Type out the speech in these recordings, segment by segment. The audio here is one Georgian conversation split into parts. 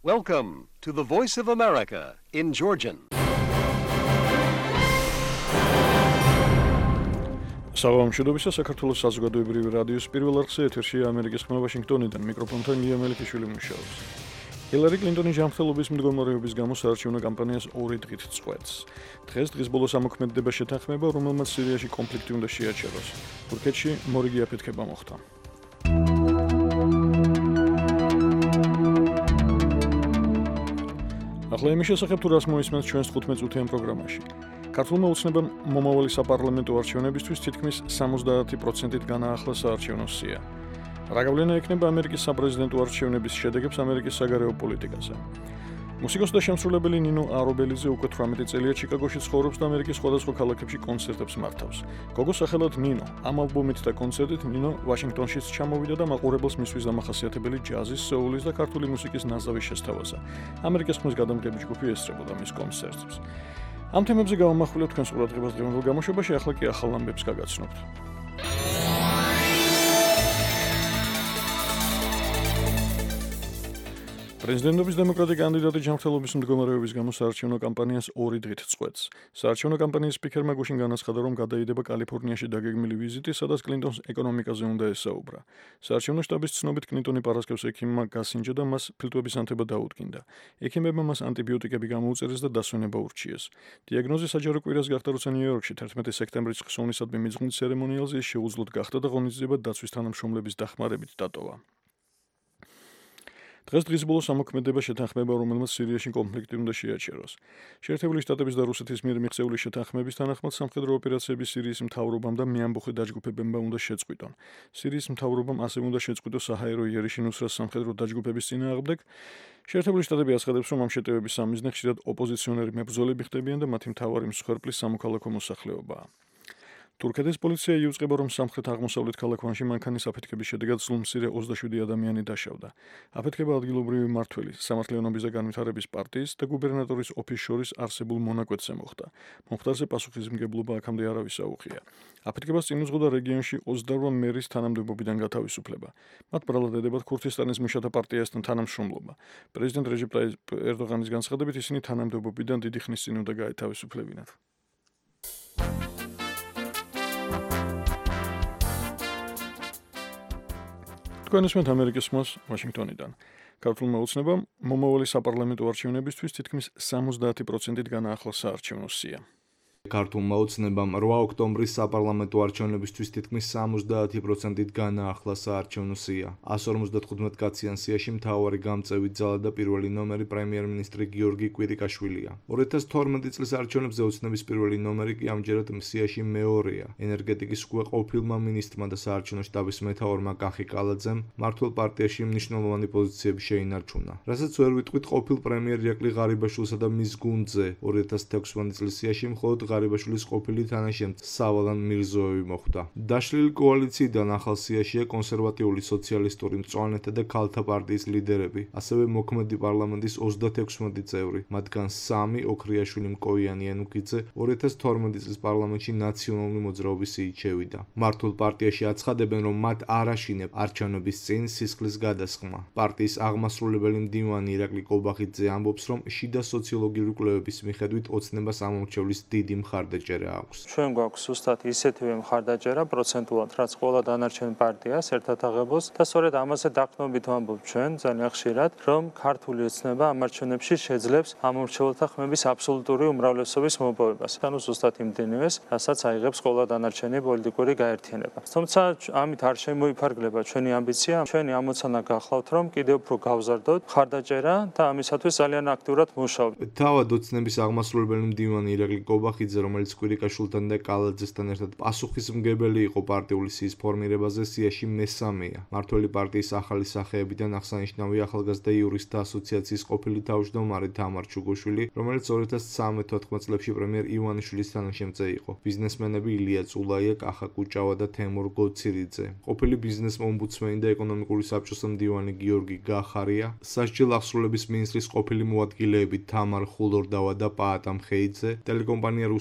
Welcome to the Voice of America in Georgian. Საღამოშობისა საქართველოს საზოგადოებრივი რადიოს პირველ არხზე ეთერშია ამერიკის ხმა ვაშინგტონიდან მიკროფონთან ლია მელიქიშვილი მუშაობს. ჰილარი კლინტონის ჯანმრთელობის მდგომარეობის გამო საარჩევნო კამპანიას 2 დღით წყვეტს. დღეს ბოლოს ამოქმედდება შეთანხმება, რომელმაც სირიაში კონფლიქტი უნდა შეაჩეროს. თურქეთში მორიგი აფეთქება მოხდა. ახლა იმის შესახებ თუ რას მოისმენთ ჩვენს 15 წუთიან პროგრამაში. ქართულმა ოცნებამ მომავალი საპარლამენტო არჩევნებისთვის თითქმის 70%-ით განაახლა საარჩევნო სია. რა გავლენა ექნება ამერიკის საპრეზიდენტო არჩევნების შედეგებს ამერიკის საგარეო პოლიტიკაზე? მუსიკოსი და შემსრულებელი ნინო არობელიძე უკვე 18 წელია ჩიკაგოში ცხოვრობს და ამერიკის სხვადასხვა ქალაქებში კონცერტებს მართავს. გოგოს სახელად ნინო, ამ ალბომით და კონცერტით ნინო ვაშინგტონშიც ჩამოვიდა და მაყურებელს მისვლის დამახასიათებელი ჯაზის, სოულის და ქართული მუსიკის ნაზავი შესთავაზა. ამერიკის ხმის გადამგები ჯგუფი ესწრებოდა მის კონცერტებს. ამ თემებზე გავამახვილებთ თქვენს ყურადღებას დღევანდელ გამოშვებაში, ახლა კი ახალ ამბებს გაგაცნობთ. პრეზიდენტობის დემოკრატი კანდიდატი ჯანმრთელობის მდგომარეობის გამო საარჩევნო კამპანიას 2 დღით წყვეტს. საარჩევნო კამპანიის სპიკერმა გუშინ განაცხადა, რომ გადაიდება კალიფორნიაში დაგეგმილი ვიზიტი, სადაც კლინტონს ეკონომიკაზე უნდა ესაუბრა. საარჩევნო შტაბის ცნობით კლინტონი პარასკევს ექიმმა გასინჯა და მას ფილტვების ანთება დაუდგინდა. ექიმებმა მას ანტიბიოტიკები გამოუწერეს და დასვენება ურჩიეს. დიაგნოზი საჯარო კვირას გახდა, როცა ნიუ-იორკში 11 სექტემბრის ხსოვნისადმი მიძღვნილ ცერემონიალზე შეუძლოდ გახდა და ღონისძიება დაცვის თანამშრომლების დახმარებით დატოვა. დღეს ბოლოს ამოქმედდება შეთანხმება, რომელმაც სირიაში კონფლიქტი უნდა შეაჩეროს. შეერთებული შტატების და რუსეთის მიერ მიღწეული შეთანხმების თანახმად სამხედრო ოპერაციები სირიის მთავრობამ და მეამბოხე დაჯგუფებებმა უნდა შეწყვიტონ. სირიის მთავრობამ ასევე უნდა შეწყვიტოს საჰაერო იერიში ნუსრას სამხედრო დაჯგუფების წინააღმდეგ. შეერთებული შტატები აცხადებს, რომ ამ შეტევების სამიზნე ხშირად ოპოზიციონერი მებრძოლები ხდებიან და მათი მთავარი მსხვერპლი სამოქალაქო მოსახლეობაა. თურქეთის პოლიცია იუწყება, რომ სამხრეთ-აღმოსავლეთ ქალაქ ვანში მანქანის აფეთქების შედეგად სულმცირე 27 ადამიანი დაშავდა. აფეთქება ადგილობრივი მმართველის, სამართლიანობის და განვითარების პარტიის და გუბერნატორის ოფისის შორის არსებულ მონაკვეთზე მოხდა. მომხდარზე პასუხისმგებლობა აქამდე არავის აუღია. აფეთქებას წინ უძღოდა რეგიონში 28 მერის თანამდებობიდან გათავისუფლება. მათ ბრალად ედებათ ქურთისტანის მუშათა პარტიასთან თანამშრომლობა. პრეზიდენტ რეჯეპ ტაიპ ერდოღანის განცხადებით, ისინი თანამდებობიდან დიდი ხნის წინ უნდა გაეთავისუფლებინათ. თქვენისმენთ ამერიკის ხმას ვაშინგტონიდან. ქართულმა ოცნებამ მომავალი საპარლამენტო არჩევნებისთვის თითქმის 70%-ით განაახლა საარჩევნო სია. ქართულმა ოცნებამ 8 ოქტომბრის საპარლამენტო არჩევნებისთვის თითქმის 70%-ით განაახლა საარჩევნო სია. 155 კაციან სიაში მთავარი გამწევი ძალა და პირველი ნომერი პრემიერ-მინისტრი გიორგი კვირიკაშვილია. 2012 წლის არჩევნებზე ოცნების პირველი ნომერი კი ამჯერად სიაში მეორეა. ენერგეტიკის უკვე ყოფილმა მინისტრმა და საარჩევნო შტაბის მეთაურმა კახი კალაძემ მმართველ პარტიაში მნიშვნელოვანი პოზიციები შეინარჩუნა. რასაც ვერ ვიტყვით ყოფილ პრემიერ ირაკლი ღარიბაშვილსა და მის გუნდზე 2016 წლის სიაში მხოლოდ ღარიბაშვილის ყოფილი თანაშემწე სავალან მირზოევი მოხვდა. დაშლილი კოალიციიდან ახალ სიაშია კონსერვატიული სოციალისტური მწვანეთა და ქალთა პარტიის ლიდერები, ასევე მოქმედი პარლამენტის 36 წევრი, მათგან 3 ოქრიაშვილი მკოიანი ენუქიძე 2012 წლის პარლამენტში ნაციონალური მოძრაობის სიით შევიდა. მართულ პარტიაში აცხადებენ, რომ მათ არ აშინებ არჩევნების წინ სისხლის გადასხმა. პარტიის აღმასრულებელი მდივანი ირაკლი კობახიძე ამბობს, რომ შიდა სოციოლოგიური კვლევების მიხედვით ოცნებას ამორჩევლის დიდი მხარდაჭერა აქვს. ჩვენ გვაქვს ზუსტად ისეთივე მხარდაჭერა პროცენტულად, რაც ყველა დანარჩენ პარტიას ერთად აღებოს და სწორედ ამაზე დაყრდნობით ვამბობ ჩვენ ძალიან ხშირად, რომ ქართული ოცნება ამ არჩევნებში შეძლებს ამორჩეულთა ხმების აბსოლუტური უმრავლესობის მოპოვებას. ანუ ზუსტად იმდენივეს, რასაც აიღებს ყველა დანარჩენი პოლიტიკური გაერთიანება. თუმცა ამით არ შემოიფარგლება ჩვენი ამბიცია, ჩვენი ამოცანა გახლავთ, რომ კიდევ უფრო გავზარდოთ მხარდაჭერა და ამისათვის ძალიან აქტიურად მუშაობთ. თავად ოცნების აღმასრულებელი მდივანი ირაკლი კობახიძე, რომელიც კვირიკაშვილთან და კალაძესთან ერთად პასუხისმგებელი იყო პარტიული სიის ფორმირებაზე, სიაში მესამეა. მმართველი პარტიის ახალი სახეებიდან აღსანიშნავია ახალგაზრდა იურისტთა ასოციაციის ყოფილი თავმჯდომარე თამარ ჩუგოშვილი, რომელიც 2013-14 წლებში პრემიერ ივანიშვილის თანაშემწე იყო. ბიზნესმენები ილია წულაია, კახა კუჭავა და თემურ გოცირიძე. ყოფილი ბიზნეს ომბუდსმენი და ეკონომიკური საბჭოს მდივანი გიორგი გახარია, სასჯელ აღსრულების მინისტრის ყოფილი მოადგილეები თამარ ხულორდავა და პაატა მხეიძე, ტელეკომპანია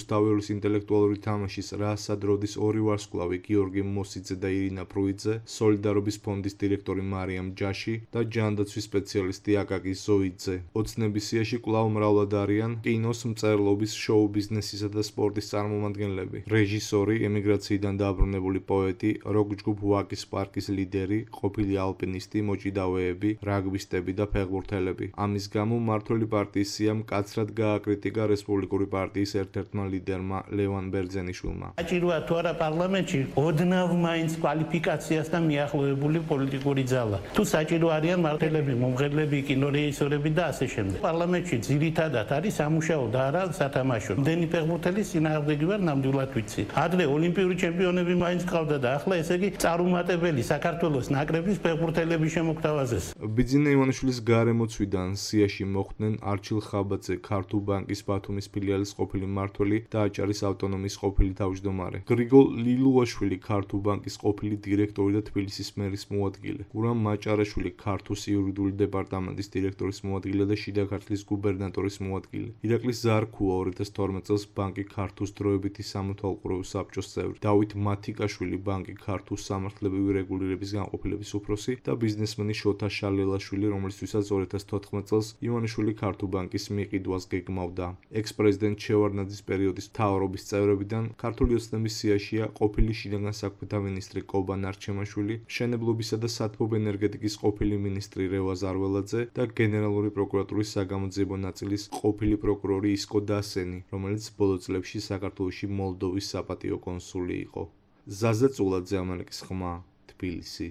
რუსთაველის ინტელექტუალური თამაშის „რასად როდის“ ორი ვარსკვლავი გიორგი მოსიძე და ირინა პრუიძე, სოლიდარობის ფონდის დირექტორი მარიამ ჯაში და ჯანდაცვის სპეციალისტი აკაკი ზოიძე. ოცნების სიაში კვლავ მრავლად არიან კინოს, მწერლობის, შოუ ბიზნესისა და სპორტის წარმომადგენლები, რეჟისორი, ემიგრაციიდან დაბრუნებული პოეტი, როკ-ჯგუფ ვაკის პარკის ლიდერი, ყოფილი ალპინისტი, მოჭიდავეები, რაგბისტები და ფეხბურთელები. ამის გამო მმართველი პარტიის სია მკაცრად გააკრიტიკა რესპუბლიკური პარტიის ერთ-ერთმა ლიდერმა ლევან ბერძენიშვილმა. საჭიროა თუ არა პარლამენტში ოდნავ მაინც კვალიფიკაციასთან მიახლოებული პოლიტიკური ძალა. თუ საჭირო არიან მმართველები, მომღერლები, კინორეჟისორები და ასე შემდეგ. პარლამენტში ძირითადად არის სამუშაო და არა სათამაშო. დენი ფეხბურთელის წინააღმდეგი ვარ, ნამდვილად ვიცი. ადრე ოლიმპიური ჩემპიონები მაინც ყავდა და ახლა ესე იგი წარუმატებელი საქართველოს ნაკრების ფეხბურთელების შემოგთავაზეს. ბიძინა ივანიშვილის გარემოცვიდან სიაში მოხვდნენ არჩილ ხაბაძე, ქართულ ბანკის ბათუმის ფილიალის ყოფილი მმართველი და აჭარის ავტონომიის ყოფილი თავმჯდომარე, გრიგოლ ლილუაშვილი, ქართულ ბანკის ყოფილი დირექტორი და თბილისის მერის მოადგილე, გურამ მაჭარაშვილი, ქართულ იურიდიული დეპარტამენტის დირექტორის მოადგილე და შიდა ქართლის გუბერნატორის მოადგილე, ირაკლი ზარქუა 2012 წელს ბანკი ქართუს დროებითი სამართალყურეობის საბჭოს წევრი, დავით მათიკაშვილი, ბანკი ქართუს სამართლებრივი რეგულირების განყოფილების უფროსი და ბიზნესმენი შოთა შალელაშვილი, რომლისთვისაც 2014 წელს ივანიშვილი ქართულ ბანკის მიყიდვას გეგმავდა. ექს-პრეზიდენტ შევარდნაძის პერიოდის მთავრობის წევრებიდან ქართული ოცნების სიაშია ყოფილი შინაგან საქმეთა მინისტრი კობა ნარჩემაშვილი, მშენებლობისა და სათბობ ენერგეტიკის ყოფილი მინისტრი რევაზ არველაძე და გენერალური პროკურატურის საგამოძიებო ნაწილის ყოფილი პროკურორი ისკო დასენი, რომელიც ბოლო წლებში საქართველოში მოლდოვის საპატიო კონსული იყო. ზაზა წულაძე, ამერიკის ხმა, თბილისი.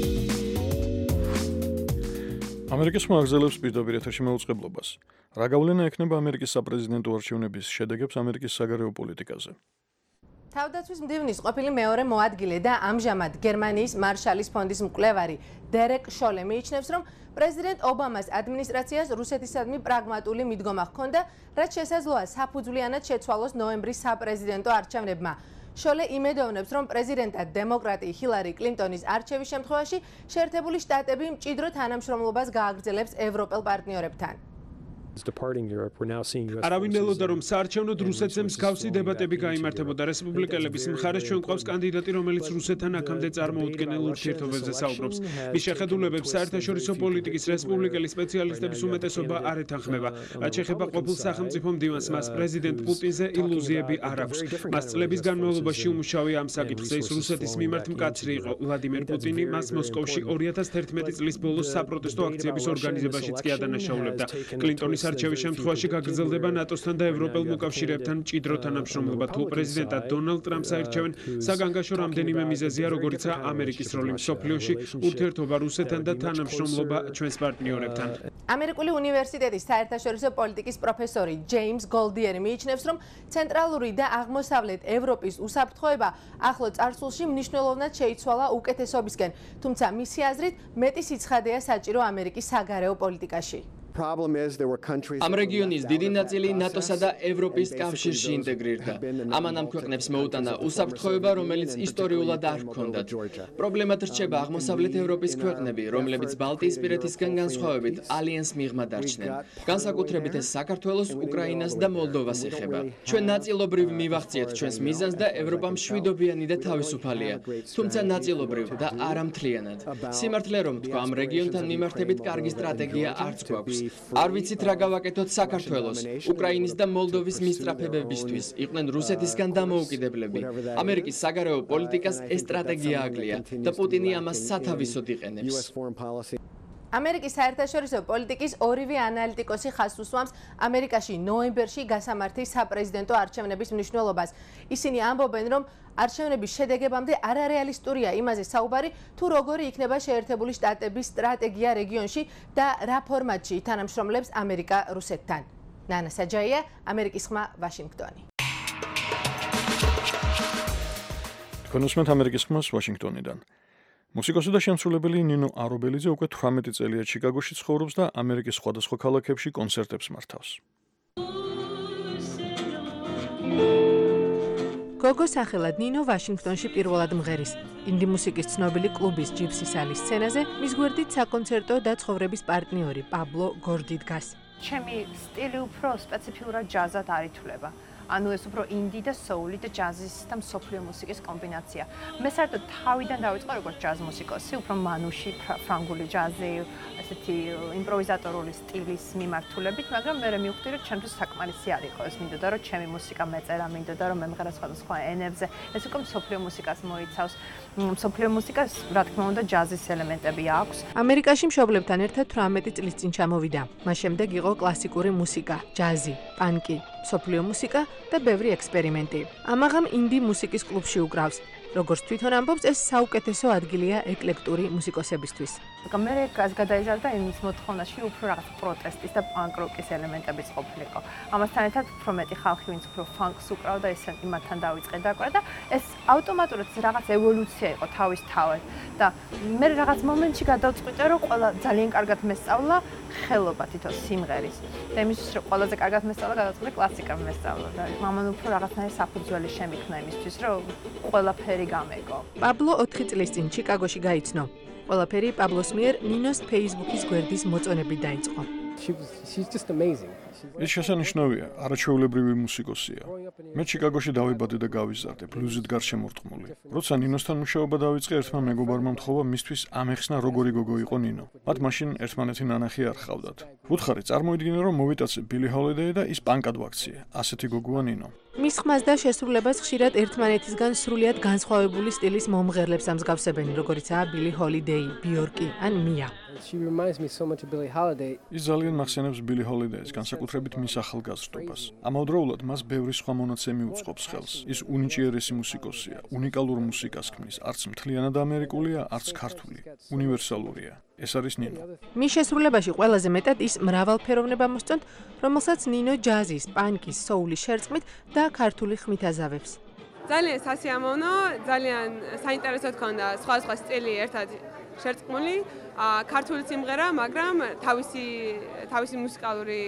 ამერიკის ხმა აგზელებს პირდაპირ ეთერში მეუწყებლობას. რა გავლენა ექნება ამერიკის საპრეზიდენტო არჩევნების შედეგებს ამერიკის საგარეო პოლიტიკაზე? თავდაცვის მდივნის ყოფილი მეორე მოადგილე და ამჟამად გერმანიის მარშალის ფონდის მკვლევარი დერეკ შოლე მიიჩნევს, რომ პრეზიდენტ ობამას ადმინისტრაციას რუსეთისადმი პრაგმატული მიდგომა ჰქონდა, რაც შესაძლოა საფუძვლიანად შეცვალოს ნოემბრის საპრეზიდენტო არჩევნებმა. შოლე იმედოვნებს, რომ პრეზიდენტად დემოკრატი ჰილარი კლინტონის არჩევის შემთხვევაში შეერთებული შტატები მჭიდრო თანამშრომლობას გააგრძელებს ევროპელ პარტნიორებთან. არავინ ელოდა, რომ საარჩევნოდ რუსეთზე მსგავსი დებატები გაიმართებოდა. რესპუბლიკელების მხარეს ჩვენ გვყავს კანდიდატი, რომელიც რუსეთთან აქამდე წარმოუდგენელ ურთიერთობებზე საუბრობს. მის შეხედულებებს საერთაშორისო პოლიტიკის რესპუბლიკელი სპეციალისტების უმეტესობა არ ეთანხმება. რაც შეეხება ყოფილ სახელმწიფო მდივანს, მას პრეზიდენტ პუტინზე ილუზიები არ აქვს. მას წლების განმავლობაში უმუშავია ამ საკითხზე. ის რუსეთის მიმართ მკაცრი იყო. ვლადიმერ პუტინი მას მოსკოვში 2011 წლის ბოლოს საპროტესტო აქციების ორგანიზებაშიც კი ადანაშაულებდა. კლინტონის არჩევის შემთხვევაში გაგრძელდება ნატოსთან და ევროპელ მოკავშირეებთან მჭიდრო თანამშრომლობა. თუ პრეზიდენტად დონალდ ტრამპს აირჩევენ, საგანგაშო რამდენიმე მიზეზია, როგორიცაა ამერიკის როლი მსოფლიოში, ურთიერთობა რუსეთთან და თანამშრომლობა ჩვენს პარტნიორებთან. ამერიკული უნივერსიტეტის საერთაშორისო პოლიტიკის პროფესორი ჯეიმს გოლდიერი მიიჩნევს, რომ ცენტრალური და აღმოსავლეთ ევროპის უსაფრთხოება ახლო წარსულში მნიშვნელოვნად შეიცვალა უკეთესობისკენ, თუმცა მისი აზრით მეტი სიცხადეა საჭირო ამერიკის საგარეო პოლიტიკაში. ამ რეგიონის დიდი ნაწილი ნატოსა და ევროპის კავშირში ინტეგრირდა. ამან ამ ქვეყნებს მოუტანა უსაფრთხოება, რომელიც ისტორიულად არ ჰქონდათ. პრობლემად რჩება აღმოსავლეთ ევროპის ქვეყნები, რომლებიც ბალტიისპირეთისგან განსხვავებით ალიანსს მიღმა დარჩნენ. განსაკუთრებით ეს საქართველოს, უკრაინას და მოლდოვას ეხება. ჩვენ ნაწილობრივ მივახციეთ ჩვენს მიზანს და ევროპა მშვიდობიანი და თავისუფალია, თუმცა ნაწილობრივ და არა მთლიანად. სიმართლე რომ თქვა, ამ რეგიონთან მიმართებით კარგი სტრატეგია არც გვაქვს. არ ვიცით რა გავაკეთოთ საქართველოს, უკრაინის და მოლდოვის მისწრაფებებისთვის. იყვნენ რუსეთისგან დამოუკიდებლები. ამერიკის საგარეო პოლიტიკას ეს სტრატეგია აკლია და პუტინი ამას სათავისოდ იყენებს. ამერიკის საერთაშორისო პოლიტიკის ორივე ანალიტიკოსი ხაზს უსვამს ამერიკაში ნოემბერში გასამართი საპრეზიდენტო არჩევნების მნიშვნელობას. ისინი ამბობენ, რომ არჩევნების შედეგებამდე არარეალისტურია იმაზე საუბარი, თუ როგორი იქნება შეერთებული შტატების სტრატეგია რეგიონში და რა ფორმატში თანამშრომლებს ამერიკა რუსეთთან. ნანა საჯაია, ამერიკის ხმა, ვაშინგტონი. კონსუმენტ ამერიკის ხმას ვაშინგტონიდან. მუსიკოსი და შემსრულებელი ნინო არობელიძე უკვე 18 წელია ჩიკაგოში ცხოვრობს და ამერიკის სხვადასხვა ქალაქებში კონცერტებს მართავს. გოგო სახელად ნინო ვაშინგტონში პირველად მღერის. ინდი მუსიკის ცნობილი კლუბის ჯიპსი სალის სცენაზე მის გვერდით საკონცერტო და ცხოვრების პარტნიორი პაბლო გორდი დგას. ჩემი სტილი უფრო სპეციფიურად ჯაზად არ ითვლება. ანუ ეს უფრო ინდი და soul და ჯაზის და მსოფლიო მუსიკის კომბინაცია. მე საერთოდ თავიდან დავიწყე როგორც ჯაზ მუსიკოსი, უფრო მანუში, ფრანგული ჯაზი, ესეთი იმპროვიზატორული სტილის მიმართულებით, მაგრამ მე მივხვდი რომ ჩემთვის საკმარისი არ იყო ეს, მინდოდა რომ ჩემი მუსიკა მეწერა, მინდოდა რომ მემღერა სხვადასხვა ენებზე. ეს უკვე მსოფლიო მუსიკას მოიცავს. მსოფლიო მუსიკას, რა თქმა უნდა, ჯაზის ელემენტები აქვს. ამერიკაში მშობლებთან ერთად 18 წლის წინ ჩამოვიდა. მას შემდეგ იყო კლასიკური მუსიკა, ჯაზი, პანკი, მსოფლიო მუსიკა და ბევრი ექსპერიმენტი. ამაღამ ინდი მუსიკის კლუბში უკრავს. როგორც თვითონ ამბობს, ეს საუკეთესო ადგილია ეკლექტური მუსიკოსებისთვის. მე გადაიზარდა იმის მოთხოვნაში უფრო რაღაც პროტესტის და პანკ-როკის ელემენტებიც ყოფილიყო. ამასთან ერთად უფრო მეტი ხალხი, ვინც უფრო ფანკს უკრავდა, ეს იმათთან დავიწყე დაკვრა და ეს ავტომატურად რაღაც ევოლუცია იყო თავისთავად. და მე რაღაც მომენტში გადავწყვიტე, რომ ყველა ძალიან კარგად მესწავლა ხელობა თითო სიმღერის. და იმისთვის, რომ ყველაზე კარგად მესწავლა, გადავწყვიტე კლასიკა მესწავლა და მამან უფრო რაღაცნაირი საფუძველი შემიქნა იმისთვის, რომ ყველაფერი გამეგო. პაბლო 4 წლის წინ ჩიკაგოში გაიცნო. ყველაფერი პაბლოს მიერ ნინოს Facebook-ის გვერდის მოწონებით დაიწყო. ეს შესანიშნავია, არაჩვეულებრივი მუსიკოსია. მე ჩიკაგოში დავიბადე და გავიზარდე, ბლუზით გარშემორტყმული. როცა ნინოსთან მუშაობა დავიწყე, ერთმა მეგობარმა მთხოვა მისთვის ამეხსნა როგორი გოგო იყო ნინო. მათ მაშინ ერთმანეთი ნანახი არ ჰყავდათ. უთხარი წარმოიდგინე, რომ მოვიტაცე ბილი ჰოლიდეი და ის პანკად ვაქციე. ასეთი გოგოა ნინო. მის ხმას და შესრულებას ხშირად ერთმანეთისგან სრულიად განსხვავებული სტილის მომღერლებს ამსგავსებენ, როგორიცაა ბილი ჰოლიდეი, ბიორკი ან მია. ის ძალიან მახსენებს ბილი ჰოლიდეის, განსაკუთრებით მის ახალგაზრდობას. ამავდროულად მას ბევრი სხვა მონაცემი უწყობს ხელს. ის უნიჭიერესი მუსიკოსია, უნიკალურ მუსიკას ქმნის, არც მთლიანად ამერიკულია, არც ქართული, უნივერსალურია. ეს არის ნინო. მის შესრულებაში ყველაზე მეტად ის მრავალფეროვნება მოსწონთ, რომელსაც ნინო ჯაზის, პანკის, soul-ის შერწყმით და ქართული ხმით აზავებს. ძალიან სასიამოვნო, ძალიან საინტერესო თქონდა სხვა სტილი ერთად შერწყმული, ქართული სიმღერა, მაგრამ თავისი მუსიკალური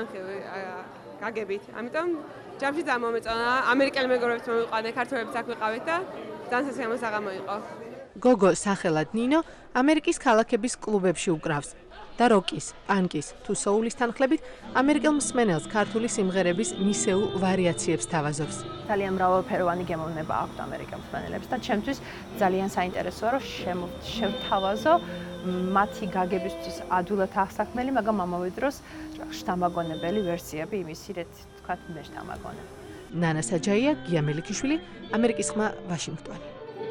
გაგებით. ამიტომ ჯამში დამომეწონა, ამერიკელი მეგობრებიც მომიყვანე, ქართველებიც აქ ვიყავით და ძალიან სასიამოვნო საღამო იყო. გოგო სახელად ნინო ამერიკის ქალაქების კლუბებში უკრავს და როკის, პანკის თუ soul-ის თანხლებით ამერიკელ მსმენელს ქართული სიმღერების მისეულ ვარიაციებს თავაზობს. ძალიან მრავალფეროვანი გემოვნება აქვს ამერიკელ მსმენელებს და ჩემთვის ძალიან საინტერესოა, რომ შევთავაზო მათი გაგებისთვის ადვილად აღსაქმელი, მაგრამ ამავე დროს შთამაგონებელი ვერსიები იმისირეთ, თქვათ, მე შთამაგონებ. ნანა საჯაია, გია მელიქიშვილი, ამერიკის ხმა, ვაშინგტონი.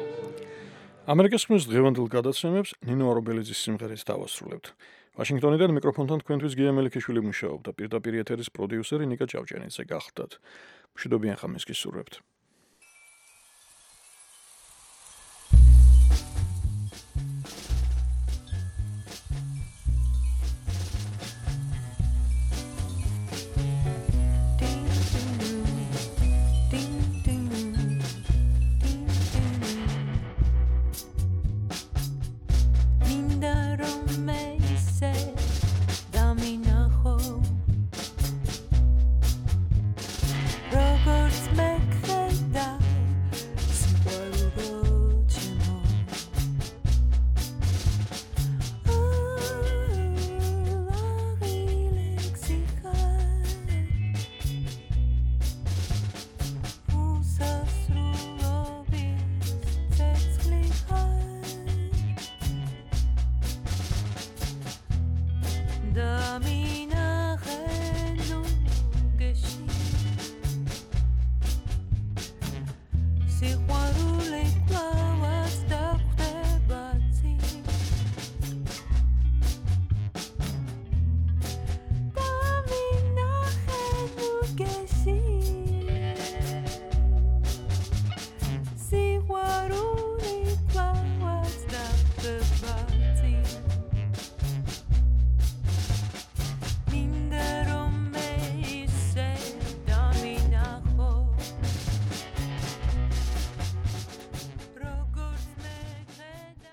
ამერიკის ხმის დღევანდელ გადაცემებს ნინო არობელიძის სიმღერით დავასრულებთ. ვაშინგტონიდან მიკროფონთან თქვენთვის გია მელიქიშვილი მუშაობდა, პირდაპირ ეთერის პროდიუსერი ნიკა ჭავჭიანიძე გახლდათ. მშვიდობიან ხამის გისურვებთ.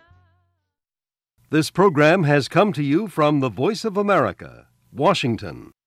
This program has come to you from the Voice of America, Washington.